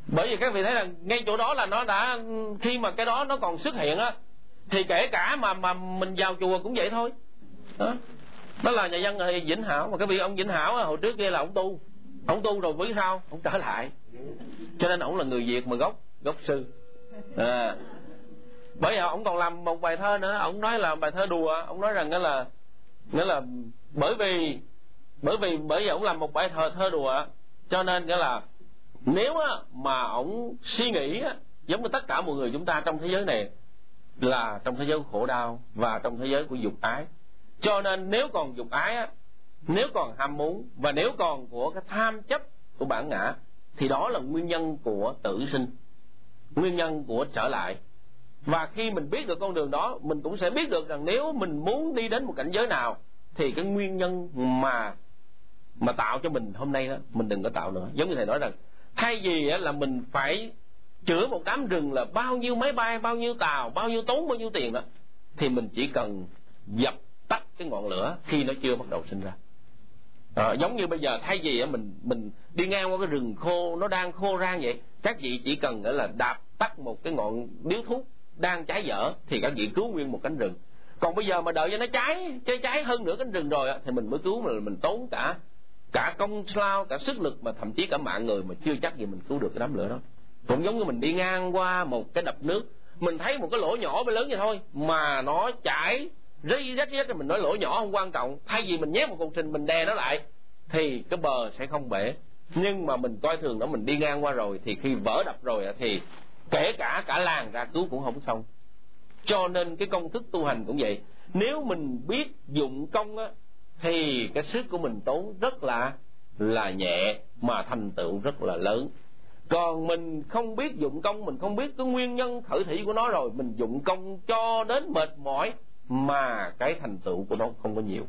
Bởi vì các vị thấy rằng ngay chỗ đó là nó đã, khi mà cái đó nó còn xuất hiện á, thì kể cả mà mình vào chùa cũng vậy thôi. Đó là nhà văn Vĩnh Hảo. Mà các vị, ông Vĩnh Hảo hồi trước kia là ông tu rồi biết sao ông trở lại, cho nên ông là người Việt mà gốc sư. Bởi vì ông còn làm một bài thơ nữa, ông nói là bài thơ đùa. Ông nói rằng nghĩa là bởi vì ông làm một bài thơ đùa, cho nên nghĩa là nếu mà ông suy nghĩ giống như tất cả mọi người chúng ta trong thế giới này là trong thế giới của khổ đau và trong thế giới của dục ái, cho nên nếu còn dục ái, nếu còn ham muốn và nếu còn của cái tham chấp của bản ngã, thì đó là nguyên nhân của tử sinh, nguyên nhân của trở lại. Và khi mình biết được con đường đó, mình cũng sẽ biết được rằng nếu mình muốn đi đến một cảnh giới nào thì cái nguyên nhân mà tạo cho mình hôm nay đó, mình đừng có tạo nữa. Giống như thầy nói rằng thay vì là mình phải chữa một đám rừng là bao nhiêu máy bay, bao nhiêu tàu, bao nhiêu tốn bao nhiêu tiền đó, thì mình chỉ cần dập tắt cái ngọn lửa khi nó chưa bắt đầu sinh ra. Giống như bây giờ thay vì mình đi ngang qua cái rừng khô, nó đang khô rang vậy, các vị chỉ cần là đạp tắt một cái ngọn điếu thuốc đang cháy dở thì các vị cứu nguyên một cánh rừng. Còn bây giờ mà đợi cho nó cháy hơn nữa cánh rừng rồi thì mình mới cứu, mà mình tốn cả công lao, cả sức lực, mà thậm chí cả mạng người, mà chưa chắc gì mình cứu được cái đám lửa đó. Cũng giống như mình đi ngang qua một cái đập nước, mình thấy một cái lỗ nhỏ với lớn vậy thôi mà nó chảy rây rách thì mình nói lỗ nhỏ không quan trọng, thay vì mình nhét một cục sình mình đè nó lại thì cái bờ sẽ không bể. Nhưng mà mình coi thường nó, mình đi ngang qua rồi thì khi vỡ đập rồi thì kể cả làng ra cứu cũng không xong. Cho nên cái công thức tu hành cũng vậy, nếu mình biết dụng công thì cái sức của mình tốn rất là nhẹ mà thành tựu rất là lớn. Còn mình không biết dụng công, mình không biết cái nguyên nhân khởi thủy của nó, rồi mình dụng công cho đến mệt mỏi mà cái thành tựu của nó không có nhiều.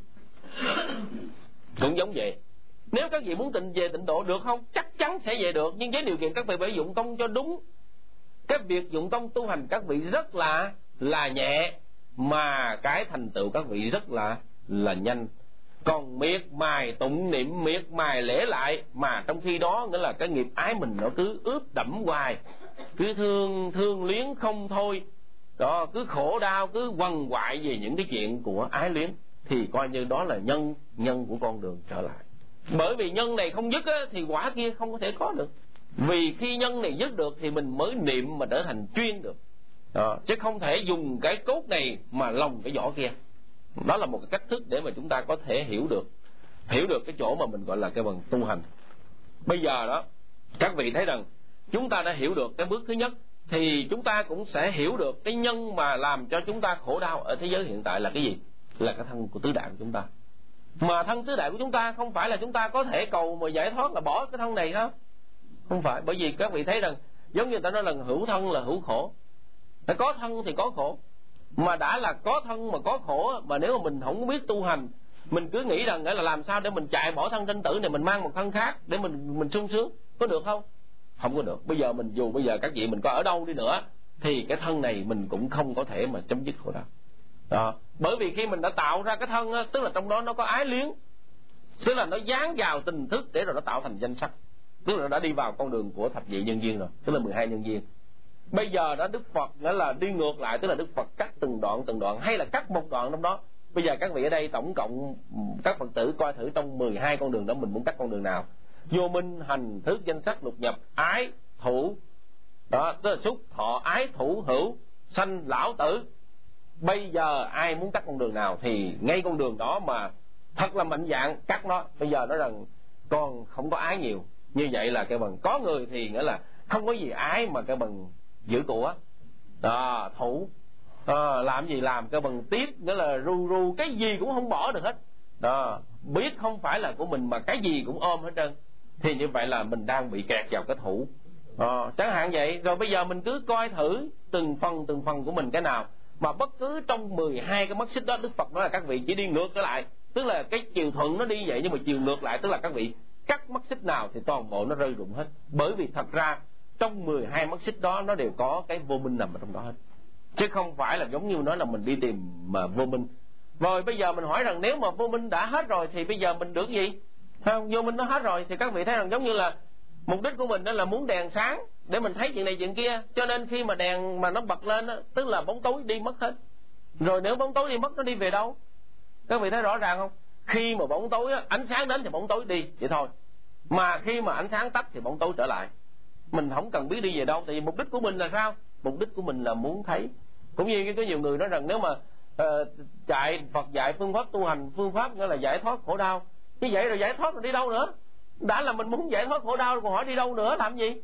Cũng giống vậy, nếu các vị muốn về tịnh độ được không? Chắc chắn sẽ về được, nhưng với điều kiện các vị phải dụng công cho đúng. Cái việc dụng công tu hành các vị rất là nhẹ, mà cái thành tựu các vị rất là nhanh. Còn miệt mài tụng niệm, miệt mài lễ lại, mà trong khi đó nghĩa là cái nghiệp ái mình nó cứ ướp đẫm hoài, cứ thương luyến không thôi đó, cứ khổ đau, cứ quằn quại về những cái chuyện của ái luyến, thì coi như đó là nhân của con đường trở lại. Bởi vì nhân này không dứt thì quả kia không có thể có được. Vì khi nhân này dứt được thì mình mới niệm mà trở thành chuyên được đó, chứ không thể dùng cái cốt này mà lồng cái vỏ kia. Đó là một cái cách thức để mà chúng ta có thể hiểu được cái chỗ mà mình gọi là cái bằng tu hành. Bây giờ đó các vị thấy rằng chúng ta đã hiểu được cái bước thứ nhất, thì chúng ta cũng sẽ hiểu được cái nhân mà làm cho chúng ta khổ đau ở thế giới hiện tại là cái gì? Là cái thân của tứ đại của chúng ta. Mà thân tứ đại của chúng ta không phải là chúng ta có thể cầu mà giải thoát là bỏ cái thân này đó, không phải. Bởi vì các vị thấy rằng giống như người ta nói là hữu thân là hữu khổ, phải có thân thì có khổ. Mà đã là có thân mà có khổ, mà nếu mà mình không biết tu hành, mình cứ nghĩ rằng là làm sao để mình chạy bỏ thân sinh tử này, mình mang một thân khác để mình sung sướng, có được không? Không có được. Bây giờ các vị mình có ở đâu đi nữa thì cái thân này mình cũng không có thể mà chấm dứt khổ đau đó. Bởi vì khi mình đã tạo ra cái thân tức là trong đó nó có ái luyến, tức là nó dán vào tình thức để rồi nó tạo thành danh sắc, tức là nó đã đi vào con đường của thập nhị nhân duyên rồi, tức là 12 nhân duyên. Bây giờ đó Đức Phật nghĩa là đi ngược lại, tức là Đức Phật cắt từng đoạn hay là cắt một đoạn trong đó. Bây giờ các vị ở đây tổng cộng các Phật tử coi thử trong 12 con đường đó mình muốn cắt con đường nào. Vô minh, hành, thức, danh sắc, lục nhập, ái, thủ đó, tức là xúc, thọ, ái, thủ, hữu, sanh, lão, tử. Bây giờ ai muốn cắt con đường nào thì ngay con đường đó mà thật là mạnh dạn cắt nó. Bây giờ nói rằng con không có ái nhiều, như vậy là cái bằng có người thì nghĩa là không có gì ái mà cái bằng giữ của đó, thủ làm gì làm cái bằng tiếp, nghĩa là ru cái gì cũng không bỏ được hết đó, biết không phải là của mình mà cái gì cũng ôm hết trơn, thì như vậy là mình đang bị kẹt vào cái thủ chẳng hạn vậy. Rồi bây giờ mình cứ coi thử từng phần của mình cái nào mà bất cứ trong 12 cái mắt xích đó, Đức Phật nói là các vị chỉ đi ngược trở lại, tức là cái chiều thuận nó đi vậy nhưng mà chiều ngược lại, tức là các vị cắt mắt xích nào thì toàn bộ nó rơi rụng hết. Bởi vì thật ra trong 12 mắt xích đó nó đều có cái vô minh nằm ở trong đó hết, chứ không phải là giống như nói là mình đi tìm mà vô minh. Rồi bây giờ mình hỏi rằng nếu mà vô minh đã hết rồi thì bây giờ mình được gì? Không, vô minh nó hết rồi thì các vị thấy rằng giống như là Mục đích của mình đó là muốn đèn sáng để mình thấy chuyện này chuyện kia, cho nên khi mà đèn mà nó bật lên đó, tức là bóng tối đi mất hết. Rồi nếu bóng tối đi mất, nó đi về đâu? Các vị thấy rõ ràng không? Khi mà bóng tối á, ánh sáng đến thì bóng tối đi vậy thôi, mà khi mà ánh sáng tắt thì bóng tối trở lại. Mình không cần biết đi về đâu, tại vì mục đích của mình là sao? Mục đích của mình là muốn thấy. Cũng như có nhiều người nói rằng nếu mà chạy Phật dạy phương pháp tu hành, phương pháp nghĩa là giải thoát khổ đau, như vậy rồi giải thoát rồi đi đâu nữa? Đã là mình muốn giải thoát khổ đau rồi còn hỏi đi đâu nữa làm gì?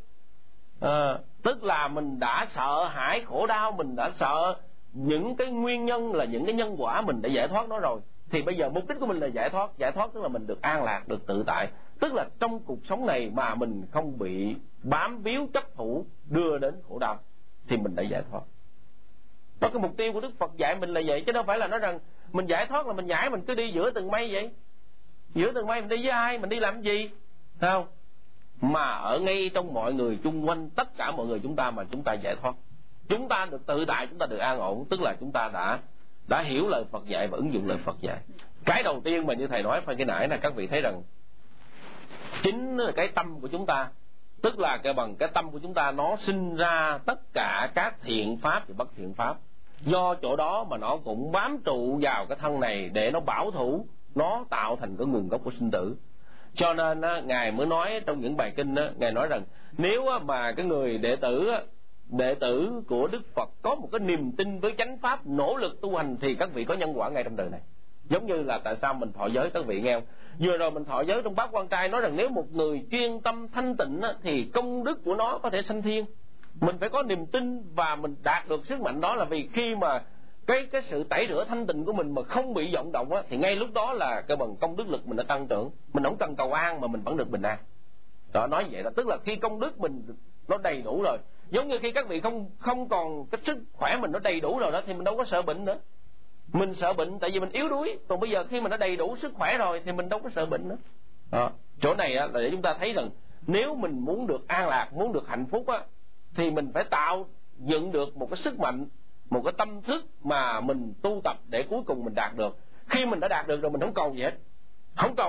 Tức là mình đã sợ hãi khổ đau, mình đã sợ những cái nguyên nhân là những cái nhân quả, mình đã giải thoát nó rồi. Thì bây giờ mục đích của mình là giải thoát. Giải thoát tức là mình được an lạc, được tự tại. Tức là trong cuộc sống này mà mình không bị bám víu chấp thủ đưa đến khổ đau thì mình đã giải thoát. Đó, cái mục tiêu của Đức Phật dạy mình là vậy, chứ đâu phải là nói rằng mình giải thoát là mình nhảy mình cứ đi giữa tầng mây vậy. Giữa tầng mây mình đi với ai, mình đi làm gì? Thấy không? Mà ở ngay trong mọi người chung quanh, tất cả mọi người chúng ta mà chúng ta giải thoát, chúng ta được tự tại, chúng ta được an ổn, tức là chúng ta đã hiểu lời Phật dạy và ứng dụng lời Phật dạy. Cái đầu tiên mà như thầy nói phải cái nãy là các vị thấy rằng chính là cái tâm của chúng ta, tức là bằng cái tâm của chúng ta nó sinh ra tất cả các thiện pháp và bất thiện pháp. Do chỗ đó mà nó cũng bám trụ vào cái thân này để nó bảo thủ, nó tạo thành cái nguồn gốc của sinh tử. Cho nên Ngài mới nói trong những bài kinh, Ngài nói rằng nếu mà cái người đệ tử của Đức Phật có một cái niềm tin với chánh pháp, nỗ lực tu hành thì các vị có nhân quả ngay trong đời này. Giống như là tại sao mình thọ giới, các vị nghe không? Vừa rồi mình thọ giới trong Bát Quan Trai nói rằng nếu một người chuyên tâm thanh tịnh thì công đức của nó có thể sanh thiên. Mình phải có niềm tin và mình đạt được sức mạnh đó, là vì khi mà cái sự tẩy rửa thanh tịnh của mình mà không bị vọng động thì ngay lúc đó là cái bằng công đức lực mình đã tăng trưởng. Mình không cần cầu an mà mình vẫn được bình an. Đó, nói vậy là tức là khi công đức mình nó đầy đủ rồi, giống như khi các vị không còn cái sức khỏe mình nó đầy đủ rồi đó thì mình đâu có sợ bệnh nữa. Mình sợ bệnh tại vì mình yếu đuối, còn bây giờ khi mình đã đầy đủ sức khỏe rồi thì mình đâu có sợ bệnh nữa. Chỗ này là để chúng ta thấy rằng nếu mình muốn được an lạc, muốn được hạnh phúc thì mình phải tạo dựng được một cái sức mạnh, một cái tâm thức mà mình tu tập để cuối cùng mình đạt được. Khi mình đã đạt được rồi mình không cầu gì hết, không cầu